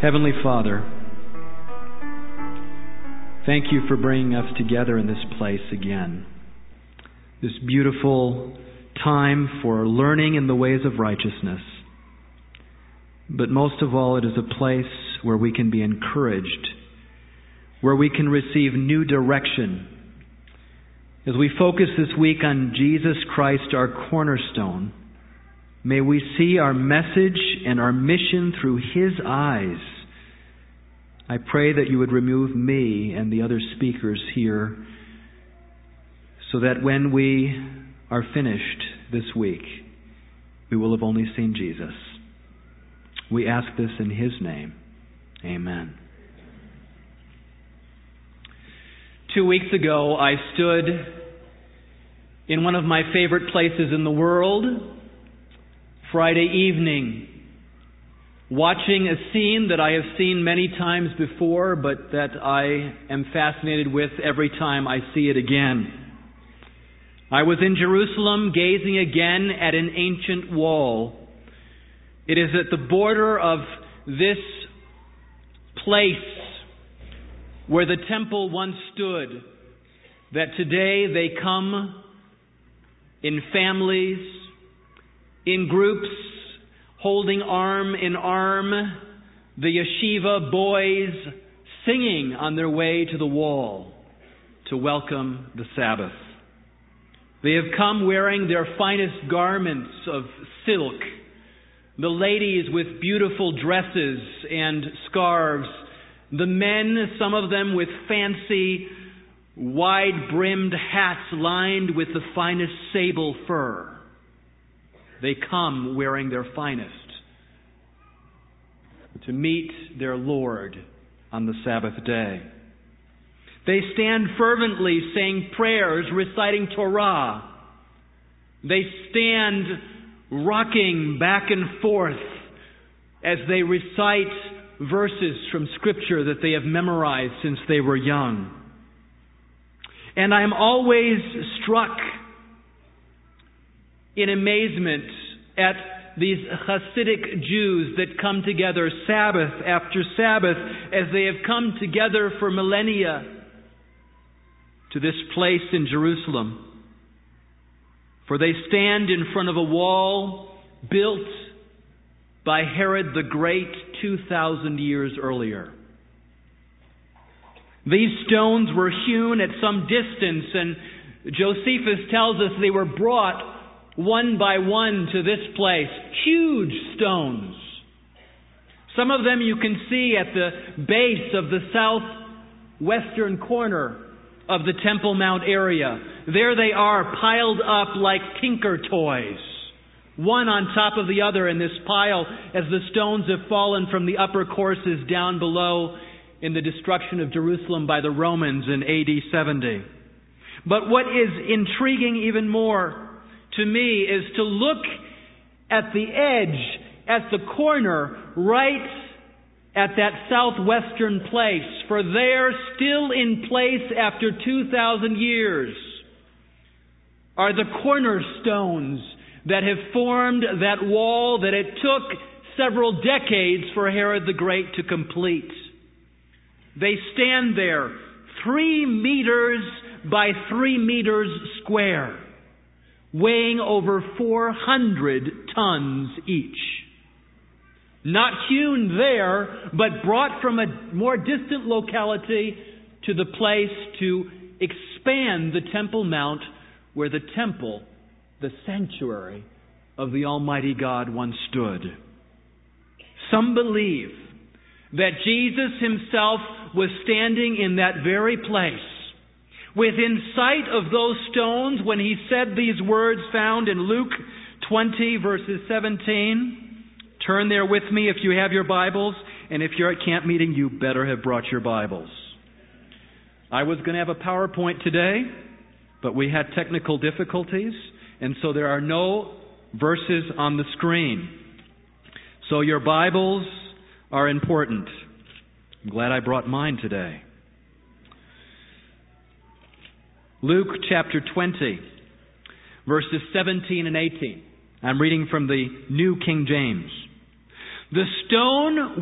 Heavenly Father, thank you for bringing us together in this place again. This beautiful time for learning in the ways of righteousness. But most of all, it is a place where we can be encouraged, where we can receive new direction. As we focus this week on Jesus Christ, our cornerstone, may we see our message and our mission through His eyes. I pray that you would remove me and the other speakers here so that when we are finished this week, we will have only seen Jesus. We ask this in His name. Amen. 2 weeks ago, I stood in one of my favorite places in the world, Friday evening, watching a scene that I have seen many times before, but that I am fascinated with every time I see it again. I was in Jerusalem gazing again at an ancient wall. It is at the border of this place where the temple once stood, that today they come in families, in groups, holding arm in arm, the yeshiva boys singing on their way to the wall to welcome the Sabbath. They have come wearing their finest garments of silk, the ladies with beautiful dresses and scarves, the men, some of them with fancy, wide-brimmed hats lined with the finest sable fur. They come wearing their finest to meet their Lord on the Sabbath day. They stand fervently saying prayers, reciting Torah. They stand rocking back and forth as they recite verses from Scripture that they have memorized since they were young. And I am always struck in amazement at these Hasidic Jews that come together Sabbath after Sabbath as they have come together for millennia to this place in Jerusalem. For they stand in front of a wall built by Herod the Great 2,000 years earlier. These stones were hewn at some distance, and Josephus tells us they were brought one by one to this place. Huge stones. Some of them you can see at the base of the southwestern corner of the Temple Mount area. There they are, piled up like tinker toys, one on top of the other in this pile as the stones have fallen from the upper courses down below in the destruction of Jerusalem by the Romans in AD 70. But what is intriguing even more to me is to look at the edge, at the corner, right at that southwestern place. For there, still in place after 2,000 years, are the cornerstones that have formed that wall that it took several decades for Herod the Great to complete. They stand there 3 meters by 3 meters square, weighing over 400 tons each. Not hewn there, but brought from a more distant locality to the place to expand the Temple Mount where the temple, the sanctuary of the Almighty God once stood. Some believe that Jesus Himself was standing in that very place, within sight of those stones when He said these words found in Luke 20 verses 17. Turn there with me if you have your Bibles, and if you're at camp meeting, you better have brought your Bibles. I was going to have a PowerPoint today, but we had technical difficulties, and so there are no verses on the screen. So your Bibles are important. I'm glad I brought mine today. Luke chapter 20, verses 17 and 18. I'm reading from the New King James. The stone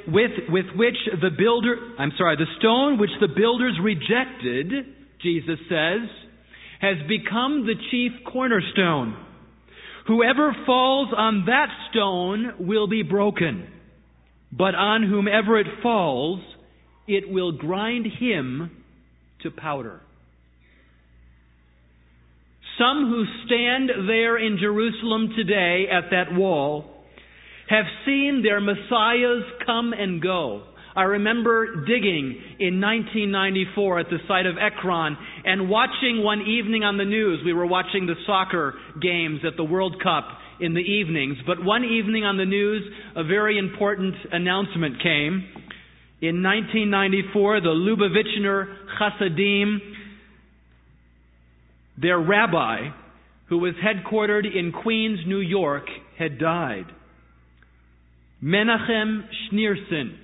the stone which the builders rejected, Jesus says, has become the chief cornerstone. Whoever falls on that stone will be broken, but on whomever it falls, it will grind him to powder. Some who stand there in Jerusalem today at that wall have seen their messiahs come and go. I remember digging in 1994 at the site of Ekron and watching one evening on the news. We were watching the soccer games at the World Cup in the evenings. But one evening on the news, a very important announcement came. In 1994, the Lubavitcher Hasidim, their rabbi, who was headquartered in Queens, New York, had died. Menachem Schneerson,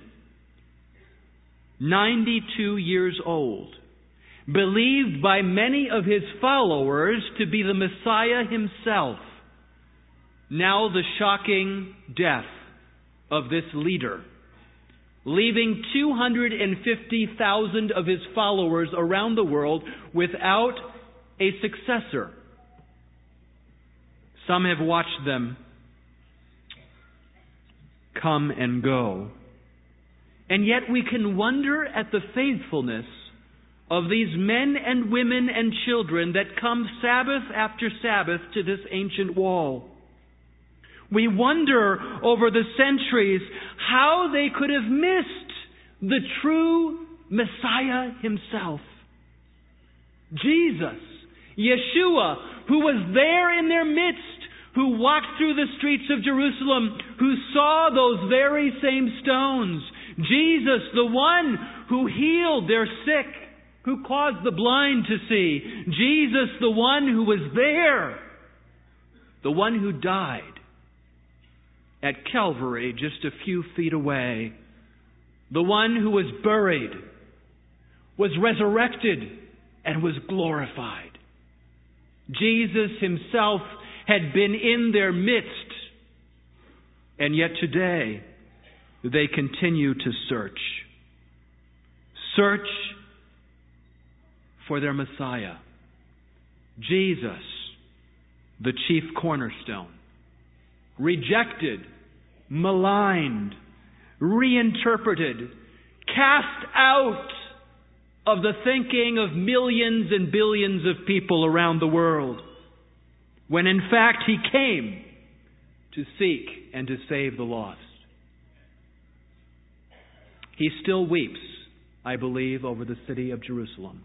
92 years old, believed by many of his followers to be the Messiah himself. Now the shocking death of this leader, leaving 250,000 of his followers around the world without a successor. Some have watched them come and go. And yet we can wonder at the faithfulness of these men and women and children that come Sabbath after Sabbath to this ancient wall. We wonder over the centuries how they could have missed the true Messiah himself. Jesus, Yeshua, who was there in their midst, who walked through the streets of Jerusalem, who saw those very same stones. Jesus, the one who healed their sick, who caused the blind to see. Jesus, the one who was there, the one who died at Calvary just a few feet away, the one who was buried, was resurrected, and was glorified. Jesus himself had been in their midst, and yet today they continue to search. Search for their Messiah, Jesus, the chief cornerstone. Rejected, maligned, reinterpreted, cast out of the thinking of millions and billions of people around the world, when in fact he came to seek and to save the lost. He still weeps, I believe, over the city of Jerusalem.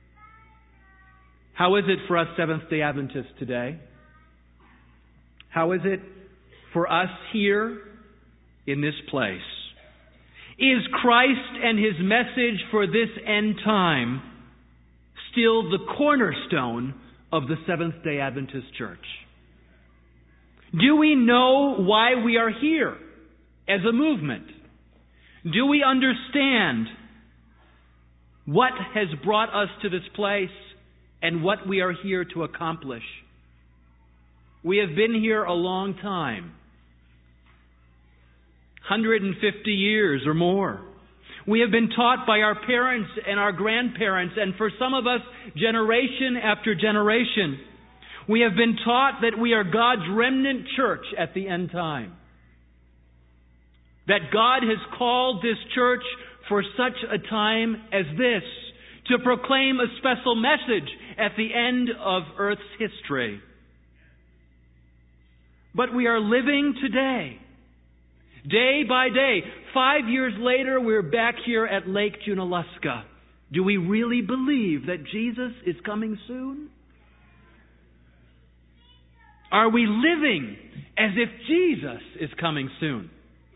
How is it for us Seventh-day Adventists today? How is it for us here in this place? Is Christ and his message for this end time still the cornerstone of the Seventh-day Adventist Church? Do we know why we are here as a movement? Do we understand what has brought us to this place and what we are here to accomplish? We have been here a long time, 150 years or more. We have been taught by our parents and our grandparents, and for some of us, generation after generation. We have been taught that we are God's remnant church at the end time. That God has called this church for such a time as this, to proclaim a special message at the end of Earth's history. But we are living today, day by day. 5 years later, we're back here at Lake Junaluska. Do we really believe that Jesus is coming soon? Are we living as if Jesus is coming soon?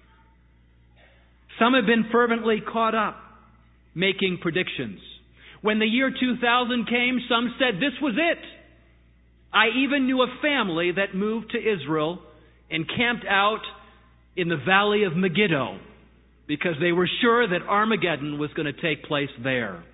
Some have been fervently caught up making predictions. When the year 2000 came, some said this was it. I even knew a family that moved to Israel and camped out in the valley of Megiddo because they were sure that Armageddon was going to take place there.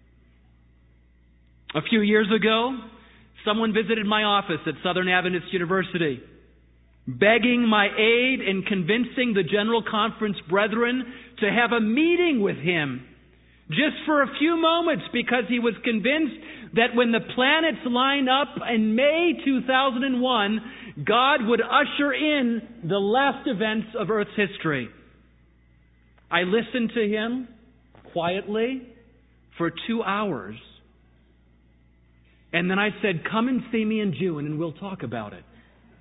A few years ago, someone visited my office at Southern Adventist University. begging my aid in convincing the General Conference brethren to have a meeting with him just for a few moments, because he was convinced that when the planets line up in May 2001, God would usher in the last events of Earth's history. I listened to him quietly for 2 hours. And then I said, "Come and see me in June and we'll talk about it."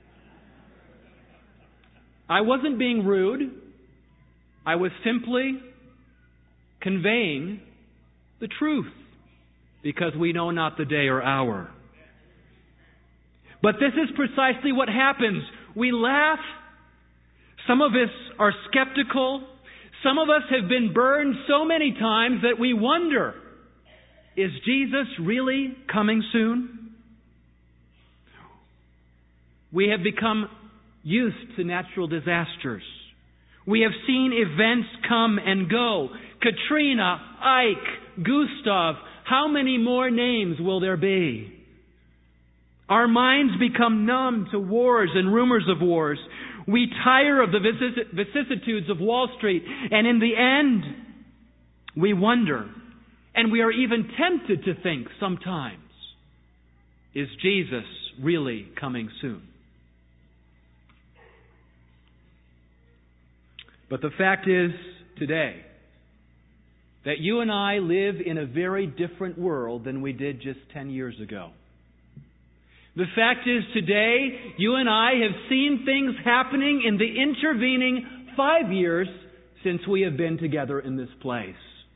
I wasn't being rude. I was simply conveying the truth, because we know not the day or hour. But this is precisely what happens. We laugh. Some of us are skeptical. Some of us have been burned so many times that we wonder, is Jesus really coming soon? We have become used to natural disasters. We have seen events come and go. Katrina, Ike, Gustav, how many more names will there be? Our minds become numb to wars and rumors of wars. We tire of the vicissitudes of Wall Street, and in the end, we wonder, and we are even tempted to think sometimes, is Jesus really coming soon? But the fact is, today, that you and I live in a very different world than we did just 10 years ago. The fact is, today, you and I have seen things happening in the intervening 5 years since we have been together in this place.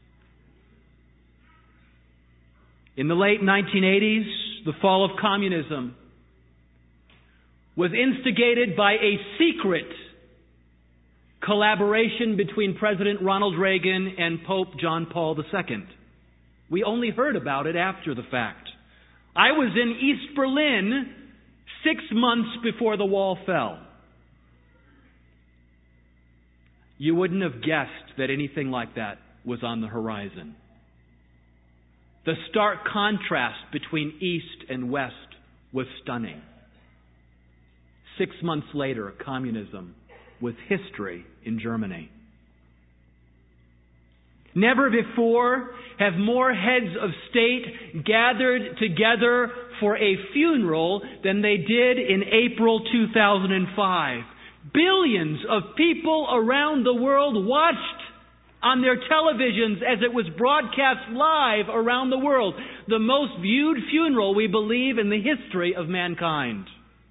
In the late 1980s, the fall of communism was instigated by a secret collaboration between President Ronald Reagan and Pope John Paul II. We only heard about it after the fact. I was in East Berlin 6 months before the wall fell. You wouldn't have guessed that anything like that was on the horizon. The stark contrast between East and West was stunning. 6 months later, communism was history in Germany. Never before have more heads of state gathered together for a funeral than they did in April 2005. Billions of people around the world watched on their televisions as it was broadcast live around the world. The most viewed funeral, we believe, in the history of mankind.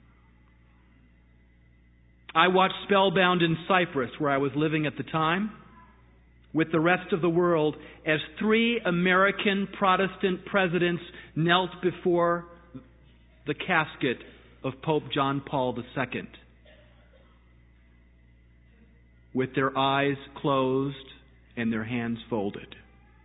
I watched spellbound in Cyprus, where I was living at the time, with the rest of the world, as 3 American Protestant presidents knelt before the casket of Pope John Paul II, with their eyes closed and their hands folded.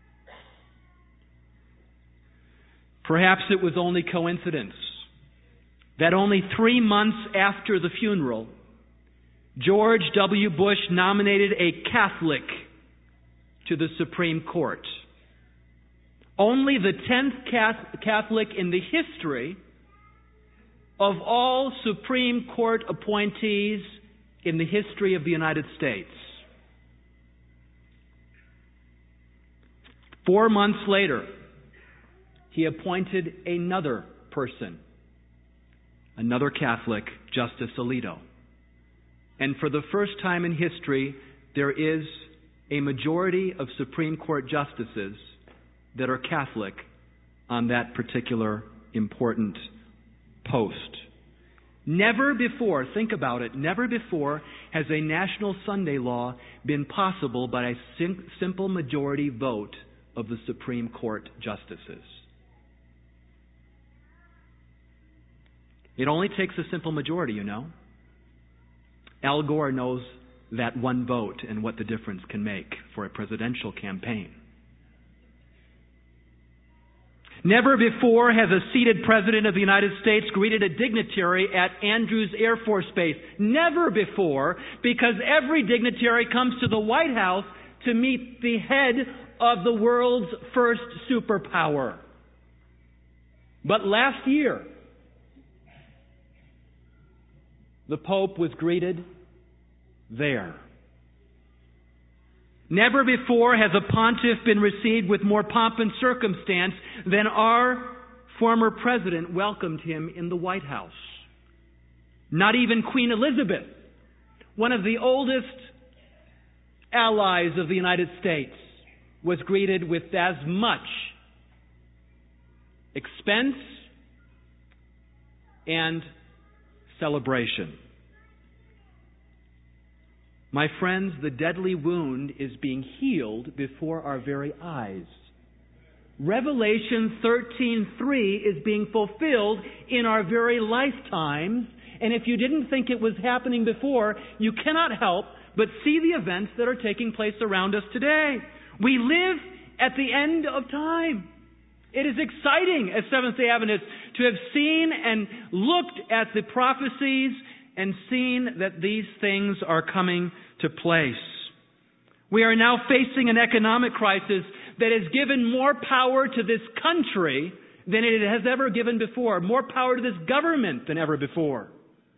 Perhaps it was only coincidence that only 3 months after the funeral, George W. Bush nominated a Catholic to the Supreme Court. Only the 10th Catholic in the history of all Supreme Court appointees in the history of the United States. 4 months later, he appointed another person, another Catholic, Justice Alito. And for the first time in history, there is a majority of Supreme Court justices that are Catholic on that particular important post. Never before, think about it, never before has a national Sunday law been possible by a simple majority vote of the Supreme Court justices. It only takes a simple majority, you know. Al Gore knows that one vote and what the difference can make for a presidential campaign. Never before has a seated president of the United States greeted a dignitary at Andrews Air Force Base. Never before, because every dignitary comes to the White House to meet the head of the world's first superpower. But last year, the Pope was greeted there. Never before has a pontiff been received with more pomp and circumstance than our former president welcomed him in the White House. Not even Queen Elizabeth, one of the oldest allies of the United States, was greeted with as much expense and celebration. My friends, the deadly wound is being healed before our very eyes. Revelation 13:3 is being fulfilled in our very lifetimes, and if you didn't think it was happening before, you cannot help but see the events that are taking place around us today. We live at the end of time. It is exciting as Seventh-day Adventists to have seen and looked at the prophecies and seen that these things are coming to place. We are now facing an economic crisis that has given more power to this country than it has ever given before, more power to this government than ever before.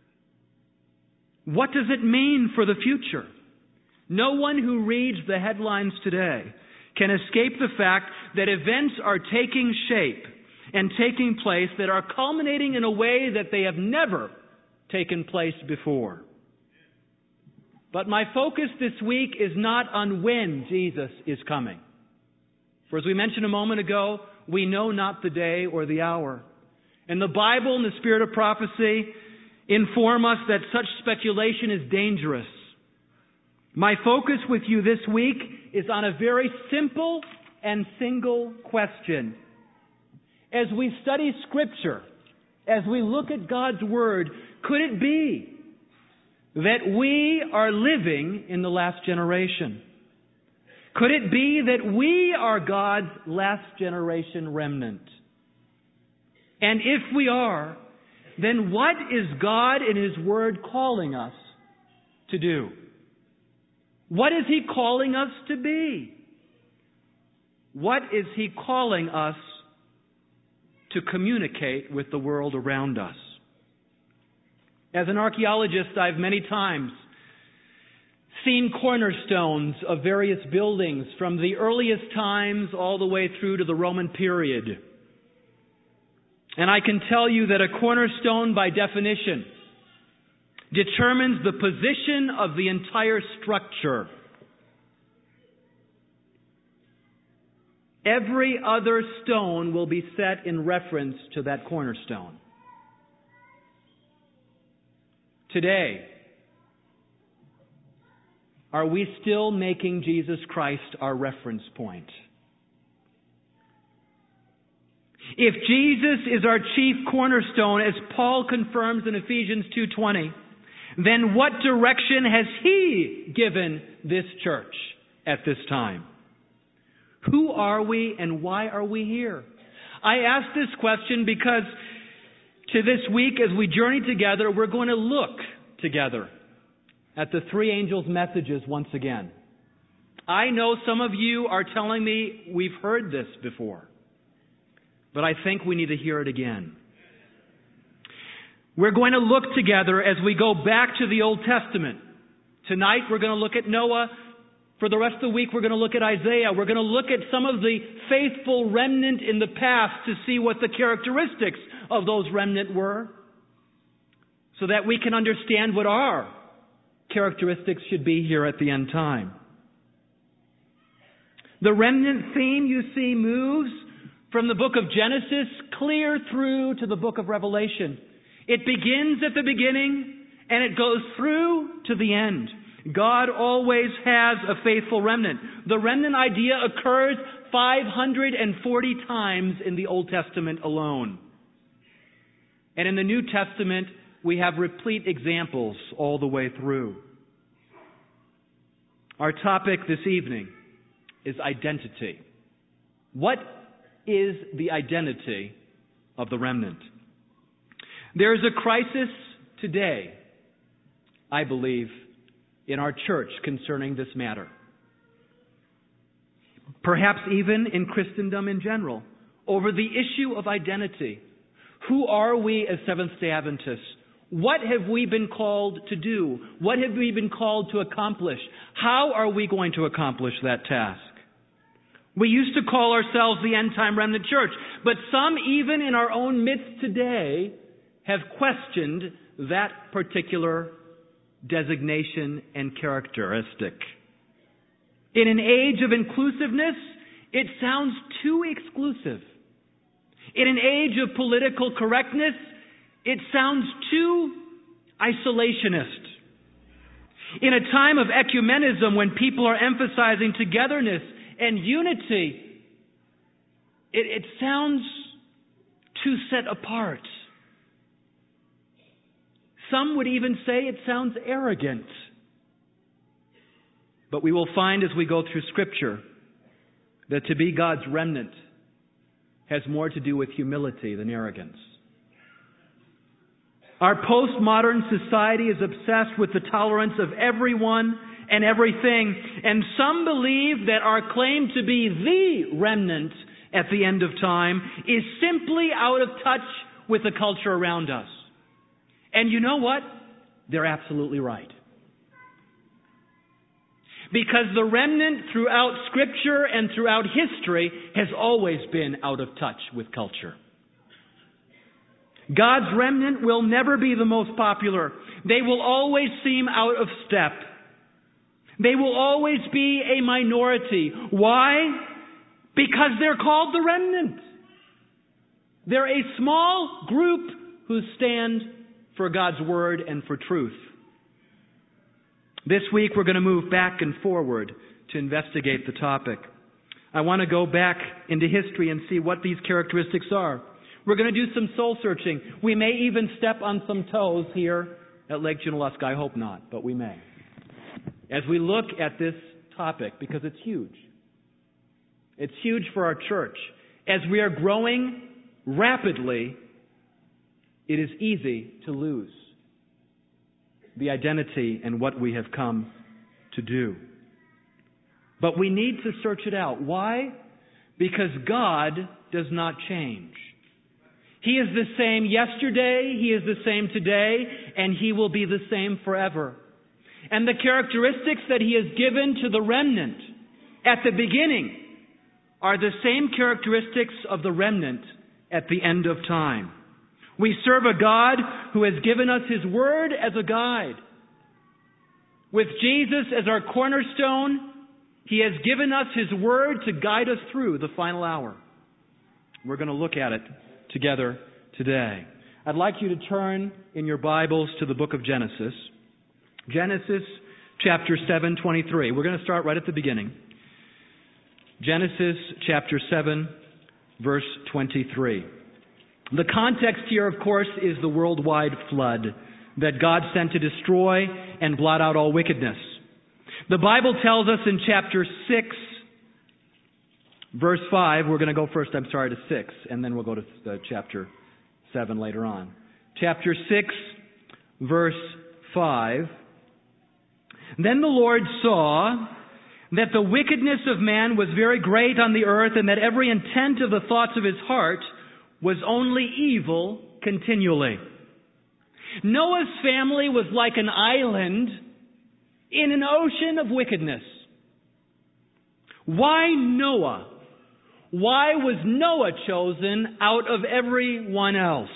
What does it mean for the future? No one who reads the headlines today can escape the fact that events are taking shape and taking place that are culminating in a way that they have never taken place before. But my focus this week is not on when Jesus is coming. For as we mentioned a moment ago, we know not the day or the hour. And the Bible and the spirit of prophecy inform us that such speculation is dangerous. My focus with you this week is on a very simple and single question. As we study Scripture, as we look at God's Word, could it be that we are living in the last generation? Could it be that we are God's last generation remnant? And if we are, then what is God in His Word calling us to do? What is He calling us to be? What is He calling us to communicate with the world around us? As an archaeologist, I've many times seen cornerstones of various buildings from the earliest times all the way through to the Roman period. And I can tell you that a cornerstone, by definition, determines the position of the entire structure. Every other stone will be set in reference to that cornerstone. Today, are we still making Jesus Christ our reference point? If Jesus is our chief cornerstone, as Paul confirms in Ephesians 2:20, then what direction has He given this church at this time? Who are we and why are we here? I ask this question because to this week, as we journey together, we're going to look together at the three angels' messages once again. I know some of you are telling me we've heard this before, but I think we need to hear it again. We're going to look together as we go back to the Old Testament. Tonight we're going to look at Noah. For the rest of the week we're going to look at Isaiah. We're going to look at some of the faithful remnant in the past to see what the characteristics of those remnant were, so that we can understand what our characteristics should be here at the end time. The remnant theme, you see, moves from the book of Genesis clear through to the book of Revelation. It begins at the beginning and it goes through to the end. God always has a faithful remnant. The remnant idea occurs 540 times in the Old Testament alone. And in the New Testament, we have replete examples all the way through. Our topic this evening is identity. What is the identity of the remnant? There is a crisis today, I believe, in our church concerning this matter. Perhaps even in Christendom in general, over the issue of identity. Who are we as Seventh-day Adventists? What have we been called to do? What have we been called to accomplish? How are we going to accomplish that task? We used to call ourselves the End Time Remnant Church, but some, even in our own midst today, have questioned that particular designation and characteristic. In an age of inclusiveness, it sounds too exclusive. In an age of political correctness, it sounds too isolationist. In a time of ecumenism, when people are emphasizing togetherness and unity, it sounds too set apart. Some would even say it sounds arrogant. But we will find as we go through Scripture that to be God's remnant has more to do with humility than arrogance. Our postmodern society is obsessed with the tolerance of everyone and everything, and some believe that our claim to be the remnant at the end of time is simply out of touch with the culture around us. And you know what? They're absolutely right. Because the remnant throughout Scripture and throughout history has always been out of touch with culture. God's remnant will never be the most popular. They will always seem out of step. They will always be a minority. Why? Because they're called the remnant. They're a small group who stand for God's Word and for truth. This week we're going to move back and forward to investigate the topic. I want to go back into history and see what these characteristics are. We're going to do some soul searching. We may even step on some toes here at Lake Junaluska. I hope not, but we may. As we look at this topic, because it's huge. It's huge for our church. As we are growing rapidly, it is easy to lose the identity and what we have come to do. But we need to search it out. Why? Because God does not change. He is the same yesterday, He is the same today, and He will be the same forever. And the characteristics that He has given to the remnant at the beginning are the same characteristics of the remnant at the end of time. We serve a God who has given us His Word as a guide. With Jesus as our cornerstone, He has given us His Word to guide us through the final hour. We're going to look at it together today. I'd like you to turn in your Bibles to the book of Genesis. Genesis chapter 7:23. We're going to start right at the beginning. Genesis chapter 7, verse 23. The context here, of course, is the worldwide flood that God sent to destroy and blot out all wickedness. The Bible tells us in chapter 6, verse 5, we're going to go first, to 6, and then we'll go to chapter 7 later on. Chapter 6, verse 5. Then the Lord saw that the wickedness of man was very great on the earth, and that every intent of the thoughts of his heart was only evil continually. Noah's family was like an island in an ocean of wickedness. Why Noah? Why was Noah chosen out of everyone else?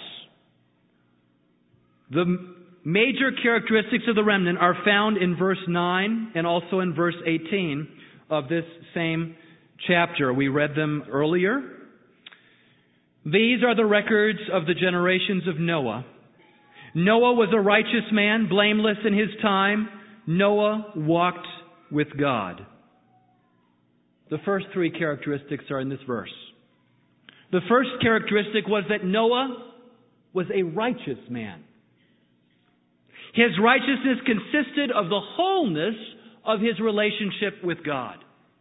The major characteristics of the remnant are found in verse 9 and also in verse 18 of this same chapter. We read them earlier. These are the records of the generations of Noah. Noah was a righteous man, blameless in his time. Noah walked with God. The first three characteristics are in this verse. The first characteristic was that Noah was a righteous man. His righteousness consisted of the wholeness of his relationship with God.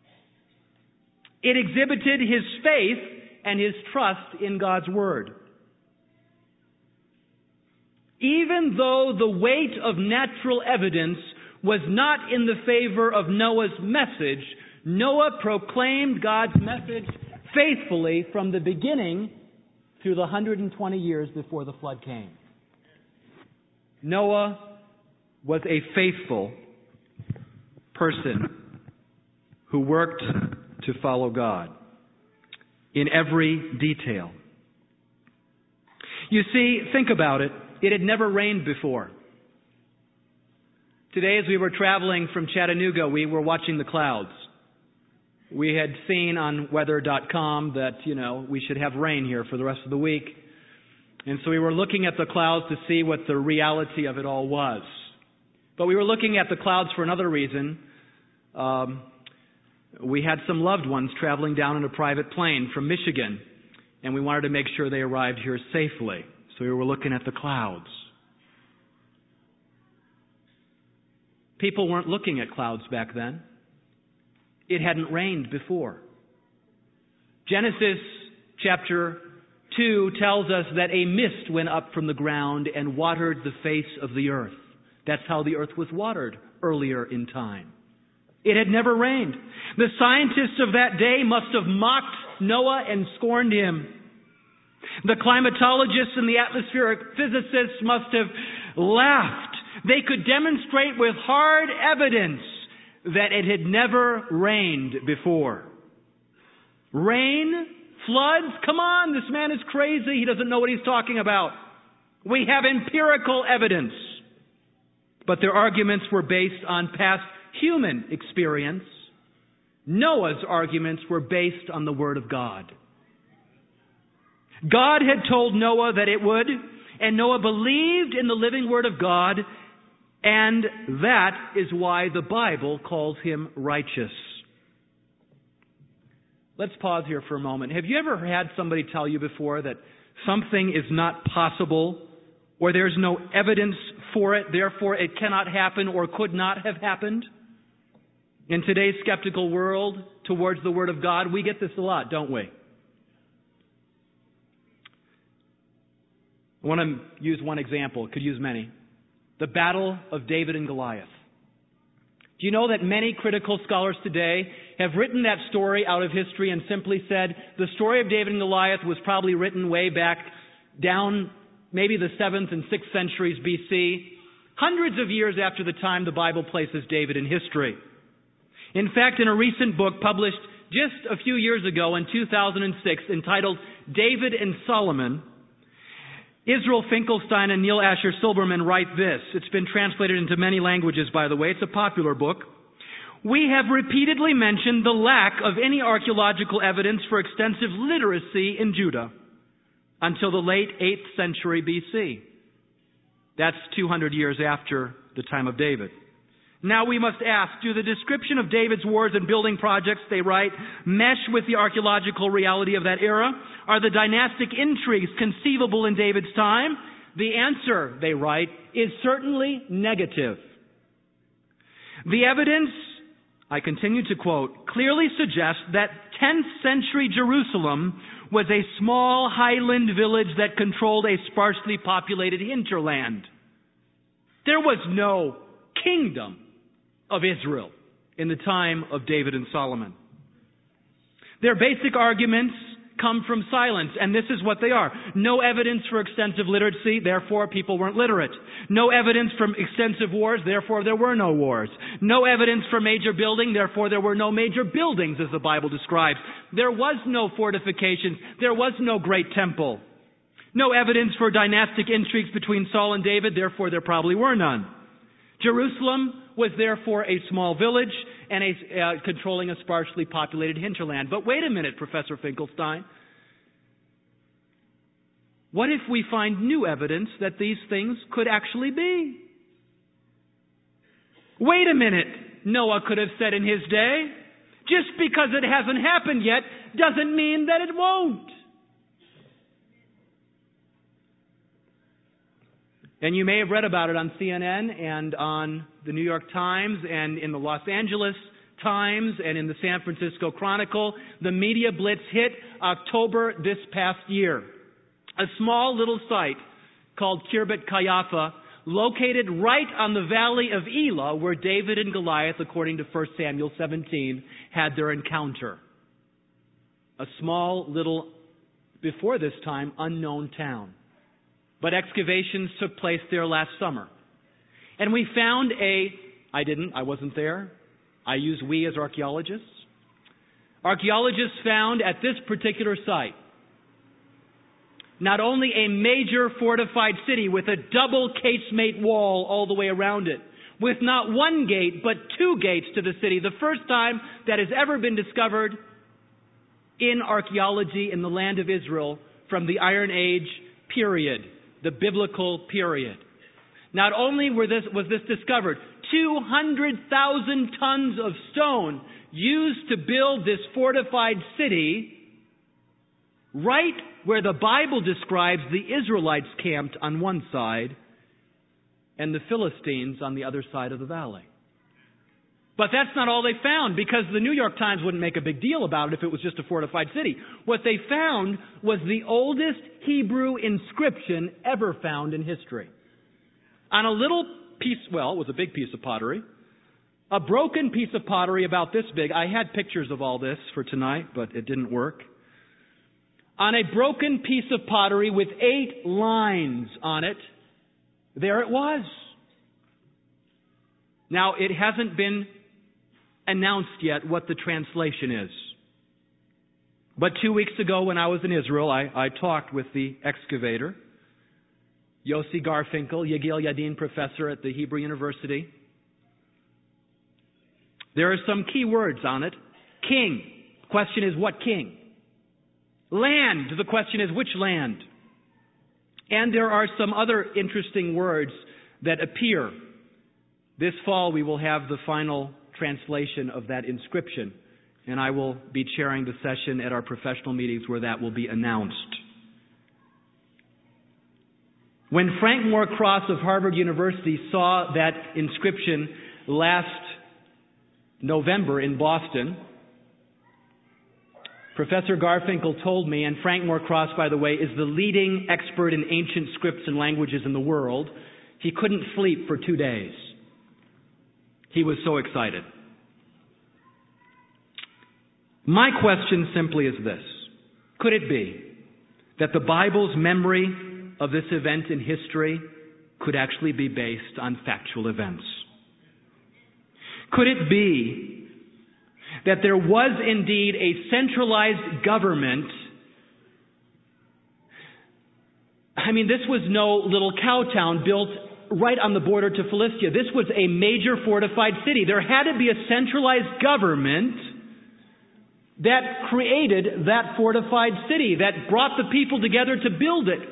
It exhibited his faith and his trust in God's Word. Even though the weight of natural evidence was not in the favor of Noah's message, Noah proclaimed God's message faithfully from the beginning through the 120 years before the flood came. Noah was a faithful person who worked to follow God in every detail. You see, think about it. It had never rained before. Today, as we were traveling from Chattanooga, we were watching the clouds. We had seen on weather.com that, we should have rain here for the rest of the week. And so we were looking at the clouds to see what the reality of it all was. But we were looking at the clouds for another reason. We had some loved ones traveling down in a private plane from Michigan, and we wanted to make sure they arrived here safely. So we were looking at the clouds. People weren't looking at clouds back then. It hadn't rained before. Genesis chapter 2 tells us that a mist went up from the ground and watered the face of the earth. That's how the earth was watered earlier in time. It had never rained. The scientists of that day must have mocked Noah and scorned him. The climatologists and the atmospheric physicists must have laughed. They could demonstrate with hard evidence that it had never rained before. Rain? Floods? Come on, this man is crazy. He doesn't know what he's talking about. We have empirical evidence. But their arguments were based on past human experience. Noah's arguments were based on the Word of God. God had told Noah that it would, and Noah believed in the living Word of God, and that is why the Bible calls him righteous. Let's pause here for a moment. Have you ever had somebody tell you before that something is not possible, or there's no evidence for it, therefore it cannot happen or could not have happened? In today's skeptical world towards the Word of God, we get this a lot, don't we? I want to use one example. Could use many. The battle of David and Goliath. Do you know that many critical scholars today have written that story out of history and simply said the story of David and Goliath was probably written way back down maybe the 7th and 6th centuries BC, hundreds of years after the time the Bible places David in history. In fact, in a recent book published just a few years ago in 2006 entitled David and Solomon, Israel Finkelstein and Neil Asher Silberman write this. It's been translated into many languages, by the way. It's a popular book. We have repeatedly mentioned the lack of any archaeological evidence for extensive literacy in Judah until the late 8th century BC. That's 200 years after the time of David. Now we must ask, do the description of David's wars and building projects, they write, mesh with the archaeological reality of that era? Are the dynastic intrigues conceivable in David's time? The answer, they write, is certainly negative. The evidence, I continue to quote, clearly suggests that 10th century Jerusalem was a small highland village that controlled a sparsely populated hinterland. There was no kingdom of Israel in the time of David and Solomon. Their basic arguments come from silence, and this is what they are. No evidence for extensive literacy, therefore people weren't literate. No evidence from extensive wars, therefore there were no wars. No evidence for major building, therefore there were no major buildings, as the Bible describes. There was no fortifications. There was no great temple. No evidence for dynastic intrigues between Saul and David, therefore there probably were none. Jerusalem was therefore a small village and controlling a sparsely populated hinterland. But wait a minute, Professor Finkelstein. What if we find new evidence that these things could actually be? Wait a minute, Noah could have said in his day. Just because it hasn't happened yet doesn't mean that it won't. And you may have read about it on CNN and on the New York Times and in the Los Angeles Times and in the San Francisco Chronicle. The media blitz hit October this past year. A small little site called Kirbet Kayafa, located right on the valley of Elah, where David and Goliath, according to 1 Samuel 17, had their encounter. A small little, before this time, unknown town. but excavations took place there last summer. And we found I wasn't there. I use we as archaeologists. Archaeologists found at this particular site not only a major fortified city with a double casemate wall all the way around it, with not one gate but two gates to the city, the first time that has ever been discovered in archaeology in the land of Israel from the Iron Age period, the biblical period. Not only was this discovered, 200,000 tons of stone used to build this fortified city right where the Bible describes the Israelites camped on one side and the Philistines on the other side of the valley. But that's not all they found, because the New York Times wouldn't make a big deal about it if it was just a fortified city. What they found was the oldest Hebrew inscription ever found in history. On a little piece, it was a big piece of pottery, a broken piece of pottery about this big. I had pictures of all this for tonight, but it didn't work. On a broken piece of pottery with 8 lines on it, there it was. Now, it hasn't been announced yet what the translation is. But 2 weeks ago when I was in Israel, I talked with the excavator, Yossi Garfinkel, Yigil Yadin professor at the Hebrew University. There are some key words on it. King. The question is, what king? Land. The question is, which land? And there are some other interesting words that appear. This fall we will have the final translation of that inscription, and I will be chairing the session at our professional meetings where that will be announced. When Frank Moore Cross of Harvard University saw that inscription last November in Boston, Professor Garfinkel told me, and Frank Moore Cross, by the way, is the leading expert in ancient scripts and languages in the world, he couldn't sleep for 2 days. He was so excited. My question simply is this. Could it be that the Bible's memory of this event in history could actually be based on factual events? Could it be that there was indeed a centralized government? This was no little cow town built right on the border to Philistia. This was a major fortified city. There had to be a centralized government that created that fortified city, that brought the people together to build it.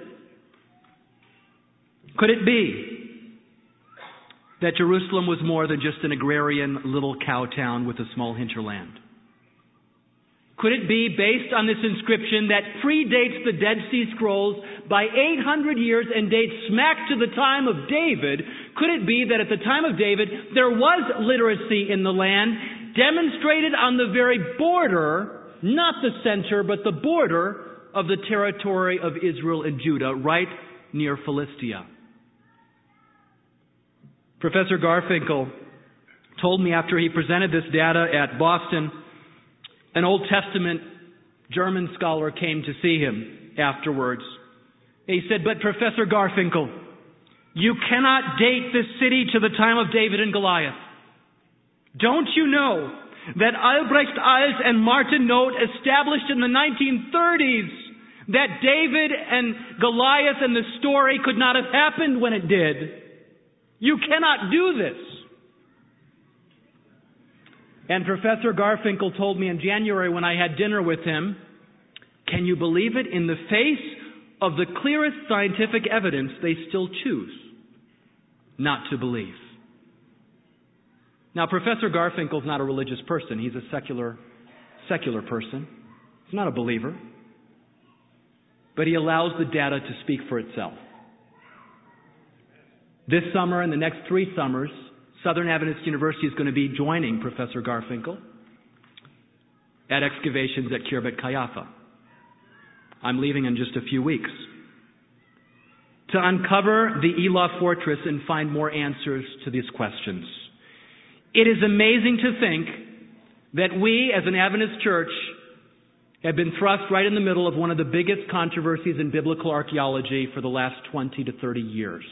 Could it be that Jerusalem was more than just an agrarian little cow town with a small hinterland? Could it be, based on this inscription that predates the Dead Sea Scrolls by 800 years and dates smack to the time of David, could it be that at the time of David there was literacy in the land, demonstrated on the very border, not the center, but the border of the territory of Israel and Judah, right near Philistia? Professor Garfinkel told me after he presented this data at Boston, an Old Testament German scholar came to see him afterwards. He said, "But Professor Garfinkel, you cannot date this city to the time of David and Goliath. Don't you know that Albrecht Alt and Martin Noth established in the 1930s that David and Goliath and the story could not have happened when it did? You cannot do this." And Professor Garfinkel told me in January when I had dinner with him, can you believe it? In the face of the clearest scientific evidence, they still choose not to believe. Now, Professor Garfinkel's not a religious person. He's a secular person. He's not a believer. But he allows the data to speak for itself. This summer and the next 3 summers, Southern Adventist University is going to be joining Professor Garfinkel at excavations at Kirbet Kayafa. I'm leaving in just a few weeks to uncover the Elah fortress and find more answers to these questions. It is amazing to think that we as an Adventist church have been thrust right in the middle of one of the biggest controversies in biblical archaeology for the last 20 to 30 years.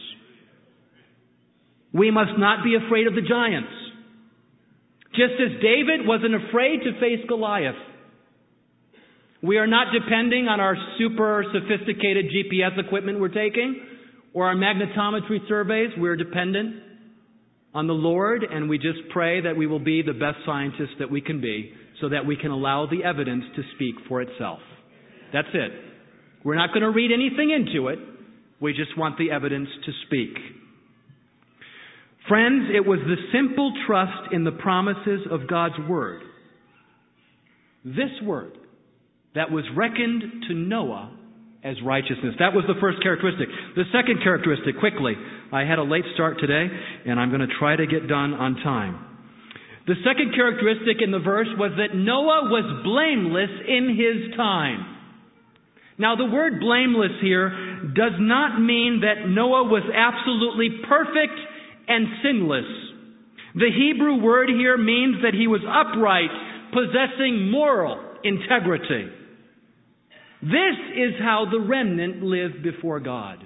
We must not be afraid of the giants. Just as David wasn't afraid to face Goliath. We are not depending on our super sophisticated GPS equipment we're taking or our magnetometry surveys. We're dependent on the Lord, and we just pray that we will be the best scientists that we can be so that we can allow the evidence to speak for itself. That's it. We're not going to read anything into it. We just want the evidence to speak. Friends, it was the simple trust in the promises of God's Word, this Word, that was reckoned to Noah as righteousness. That was the first characteristic. The second characteristic, quickly. I had a late start today, and I'm going to try to get done on time. The second characteristic in the verse was that Noah was blameless in his time. Now, the word blameless here does not mean that Noah was absolutely perfect and sinless. The Hebrew word here means that he was upright, possessing moral integrity. This is how the remnant lived before God.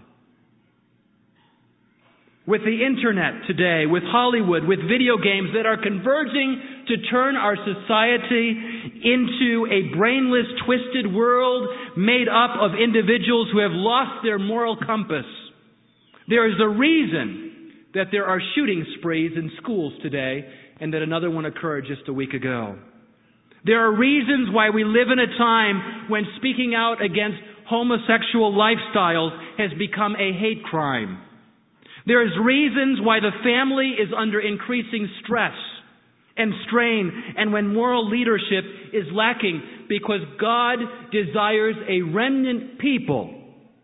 With the internet today, with Hollywood, with video games that are converging to turn our society into a brainless, twisted world made up of individuals who have lost their moral compass, there is a reason that there are shooting sprees in schools today and that another one occurred just a week ago. There are reasons why we live in a time when speaking out against homosexual lifestyles has become a hate crime. There is reasons why the family is under increasing stress and strain and when moral leadership is lacking because God desires a remnant people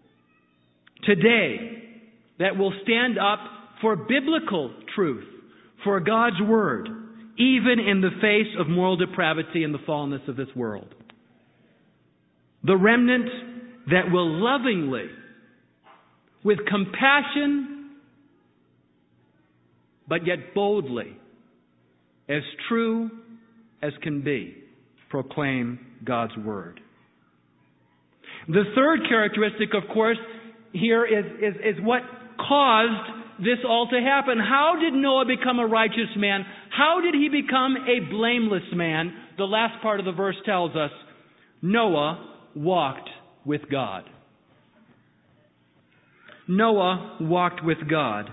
today that will stand up for biblical truth, for God's Word, even in the face of moral depravity and the fallenness of this world. The remnant that will lovingly, with compassion, but yet boldly, as true as can be, proclaim God's Word. The third characteristic, of course, here is what caused this all to happen. How did Noah become a righteous man? How did he become a blameless man? The last part of the verse tells us, Noah walked with God. Noah walked with God.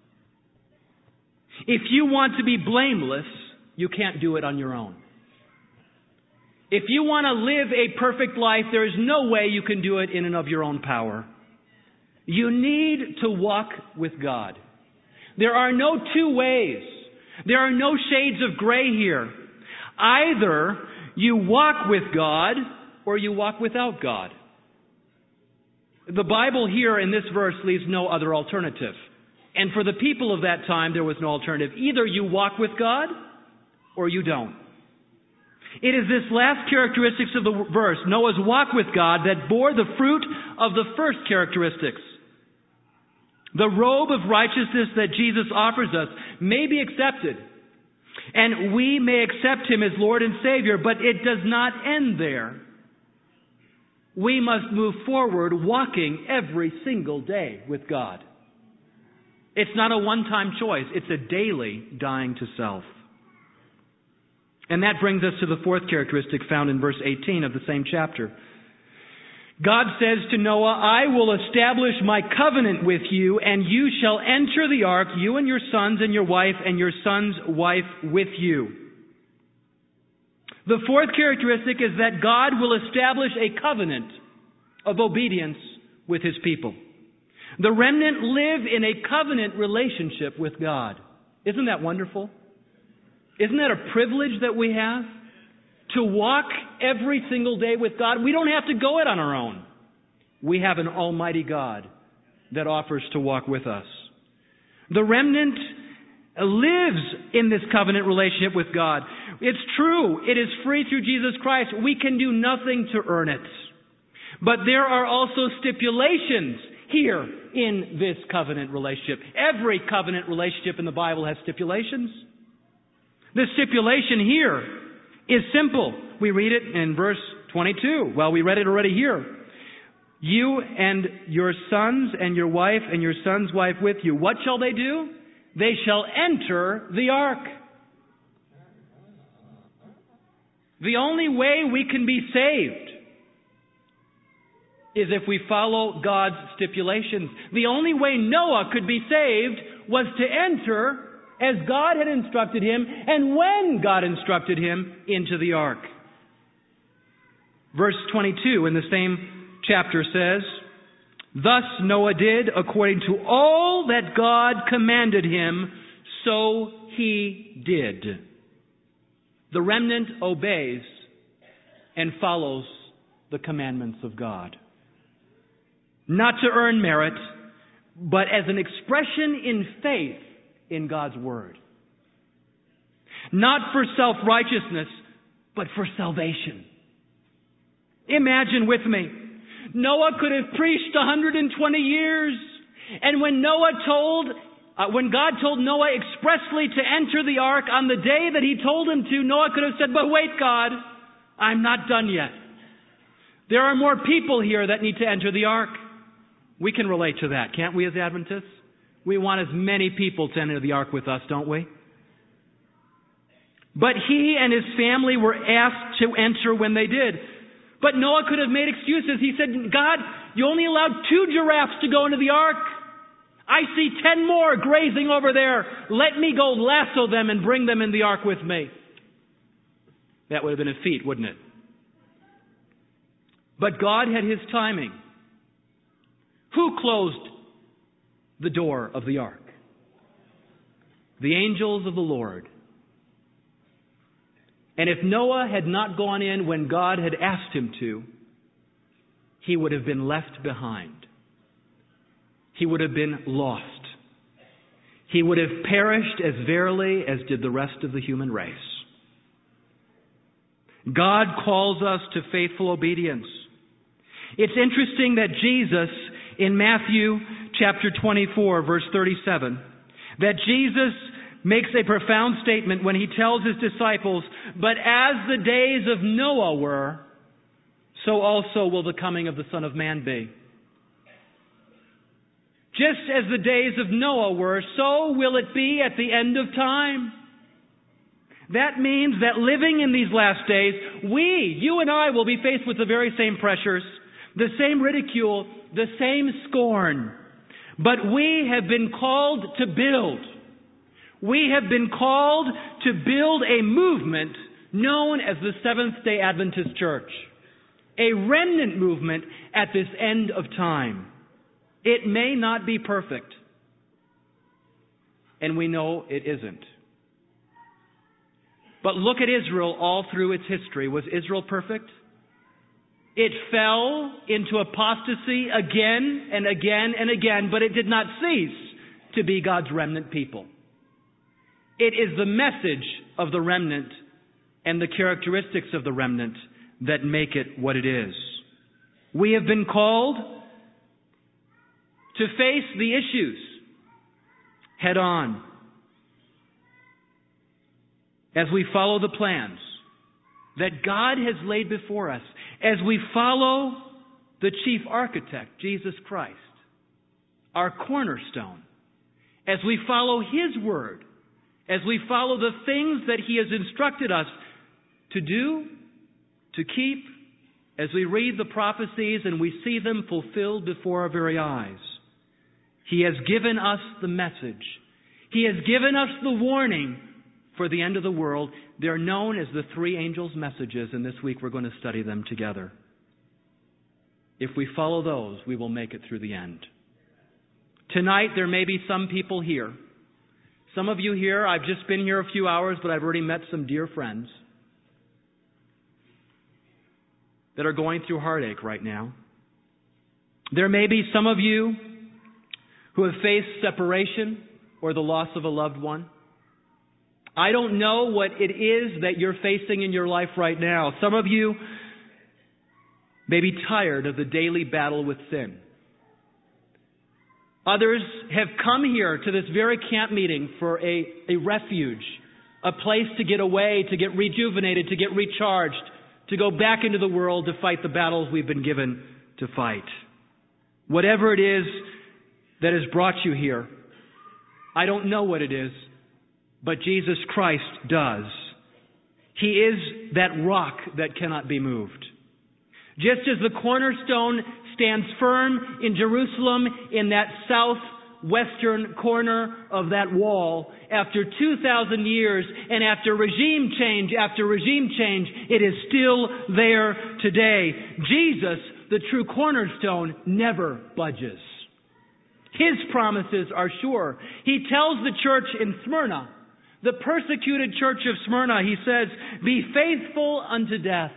If you want to be blameless, you can't do it on your own. If you want to live a perfect life, there is no way you can do it in and of your own power. You need to walk with God. There are no two ways. There are no shades of gray here. Either you walk with God or you walk without God. The Bible here in this verse leaves no other alternative. And for the people of that time, there was no alternative. Either you walk with God or you don't. It is this last characteristics of the verse, Noah's walk with God, that bore the fruit of the first characteristics. The robe of righteousness that Jesus offers us may be accepted, and we may accept Him as Lord and Savior, but it does not end there. We must move forward walking every single day with God. It's not a one-time choice. It's a daily dying to self. And that brings us to the fourth characteristic found in verse 18 of the same chapter. God says to Noah, I will establish my covenant with you, and you shall enter the ark, you and your sons and your wife, and your son's wife with you. The fourth characteristic is that God will establish a covenant of obedience with His people. The remnant live in a covenant relationship with God. Isn't that wonderful? Isn't that a privilege that we have? To walk every single day with God. We don't have to go it on our own. We have an almighty God that offers to walk with us. The remnant lives in this covenant relationship with God. It's true. It is free through Jesus Christ. We can do nothing to earn it. But there are also stipulations here in this covenant relationship. Every covenant relationship in the Bible has stipulations. The stipulation here is simple. We read it in verse 22. Well, we read it already here. You and your sons and your wife and your son's wife with you. What shall they do? They shall enter the ark. The only way we can be saved is if we follow God's stipulations. The only way Noah could be saved was to enter as God had instructed him and when God instructed him into the ark. Verse 22 in the same chapter says, "Thus Noah did according to all that God commanded him, so he did." The remnant obeys and follows the commandments of God. Not to earn merit, but as an expression in faith in God's Word. Not for self-righteousness, but for salvation. Imagine with me, Noah could have preached 120 years, and when God told Noah expressly to enter the ark on the day that he told him to, Noah could have said, "But wait, God, I'm not done yet. There are more people here that need to enter the ark." We can relate to that, can't we, as Adventists? We want as many people to enter the ark with us, don't we? But he and his family were asked to enter when they did. But Noah could have made excuses. He said, "God, you only allowed 2 giraffes to go into the ark. I see 10 more grazing over there. Let me go lasso them and bring them in the ark with me." That would have been a feat, wouldn't it? But God had His timing. Who closed the door of the ark? The angels of the Lord. And if Noah had not gone in when God had asked him to, he would have been left behind. He would have been lost. He would have perished as verily as did the rest of the human race. God calls us to faithful obedience. It's interesting that Jesus, in Matthew chapter 24, verse 37, that Jesus makes a profound statement when He tells His disciples, "But as the days of Noah were, so also will the coming of the Son of Man be." Just as the days of Noah were, so will it be at the end of time. That means that living in these last days, you and I, will be faced with the very same pressures, the same ridicule, the same scorn. But we have been called to build. We have been called to build a movement known as the Seventh-day Adventist Church. A remnant movement at this end of time. It may not be perfect. And we know it isn't. But look at Israel all through its history. Was Israel perfect? It fell into apostasy again and again and again, but it did not cease to be God's remnant people. It is the message of the remnant and the characteristics of the remnant that make it what it is. We have been called to face the issues head on as we follow the plans that God has laid before us, as we follow the chief architect, Jesus Christ, our cornerstone, as we follow His word, as we follow the things that He has instructed us to do, to keep, as we read the prophecies and we see them fulfilled before our very eyes. He has given us the message. He has given us the warning for the end of the world. They're known as the 3 angels' messages, and this week we're going to study them together. If we follow those, we will make it through the end. Tonight, there may be some people here. Some of you here, I've just been here a few hours, but I've already met some dear friends that are going through heartache right now. There may be some of you who have faced separation or the loss of a loved one. I don't know what it is that you're facing in your life right now. Some of you may be tired of the daily battle with sin. Others have come here to this very camp meeting for a refuge, a place to get away, to get rejuvenated, to get recharged, to go back into the world to fight the battles we've been given to fight. Whatever it is that has brought you here, I don't know what it is, but Jesus Christ does. He is that rock that cannot be moved. Just as the cornerstone stands firm in Jerusalem in that southwestern corner of that wall, after 2,000 years and after regime change, it is still there today. Jesus, the true cornerstone, never budges. His promises are sure. He tells the church in Smyrna, the persecuted church of Smyrna, he says, "Be faithful unto death,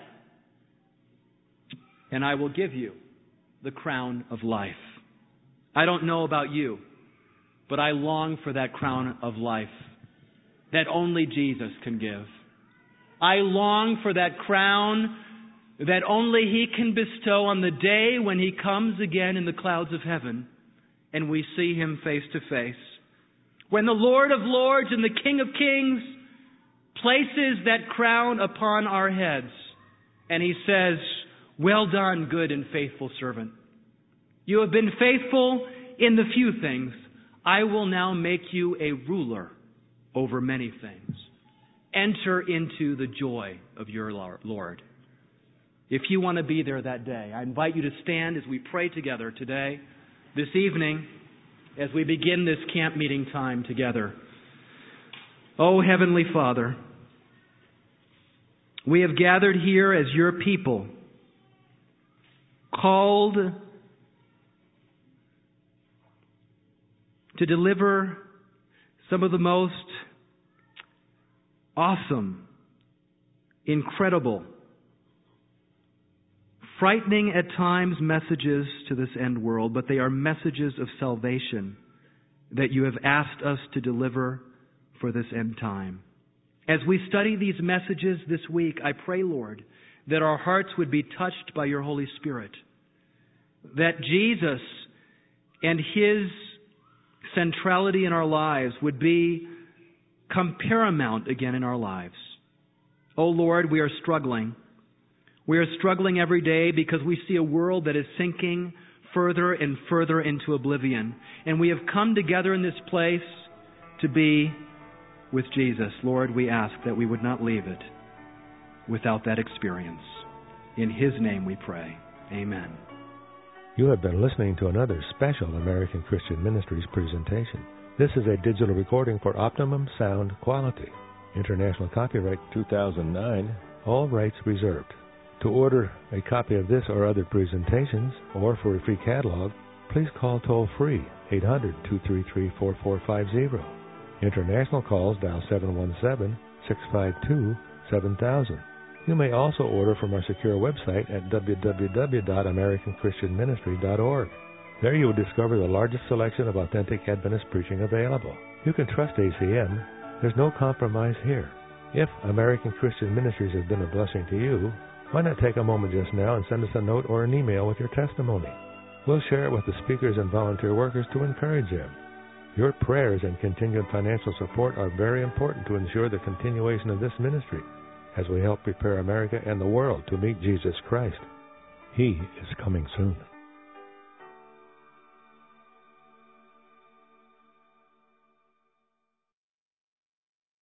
and I will give you the crown of life." I don't know about you, but I long for that crown of life that only Jesus can give. I long for that crown that only He can bestow on the day when He comes again in the clouds of heaven and we see Him face to face. When the Lord of Lords and the King of Kings places that crown upon our heads and He says, "Well done, good and faithful servant. You have been faithful in the few things. I will now make you a ruler over many things. Enter into the joy of your Lord." If you want to be there that day, I invite you to stand as we pray together today, this evening, as we begin this camp meeting time together. Oh, Heavenly Father, we have gathered here as your people, called to deliver some of the most awesome, incredible, frightening at times messages to this end world, but they are messages of salvation that you have asked us to deliver for this end time. As we study these messages this week, I pray, Lord, that our hearts would be touched by your Holy Spirit, that Jesus and His centrality in our lives would become paramount again in our lives. Oh Lord, we are struggling. We are struggling every day because we see a world that is sinking further and further into oblivion. And we have come together in this place to be with Jesus. Lord, we ask that we would not leave it without that experience. In His name we pray. Amen. You have been listening to another special American Christian Ministries presentation. This is a digital recording for optimum sound quality. International copyright 2009, all rights reserved. To order a copy of this or other presentations, or for a free catalog, please call toll-free 800-233-4450. International calls dial 717-652-7000. You may also order from our secure website at www.americanchristianministry.org. There you will discover the largest selection of authentic Adventist preaching available. You can trust ACM. There's no compromise here. If American Christian Ministries has been a blessing to you, why not take a moment just now and send us a note or an email with your testimony? We'll share it with the speakers and volunteer workers to encourage them. Your prayers and continued financial support are very important to ensure the continuation of this ministry as we help prepare America and the world to meet Jesus Christ. He is coming soon.